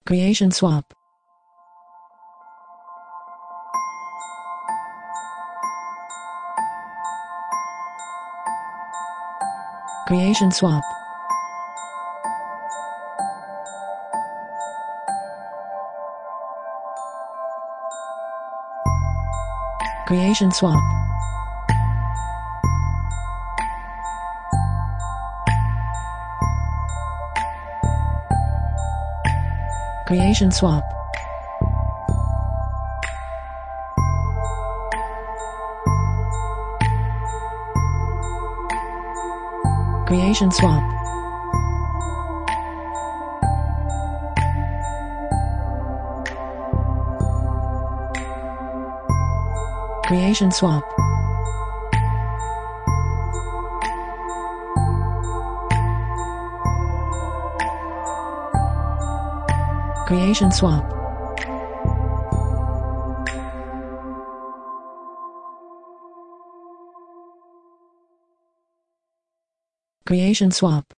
Creation swap. Creation swap. Creation swap. Creation swap. Creation swap. Creation swap. Creation swap. Creation swap.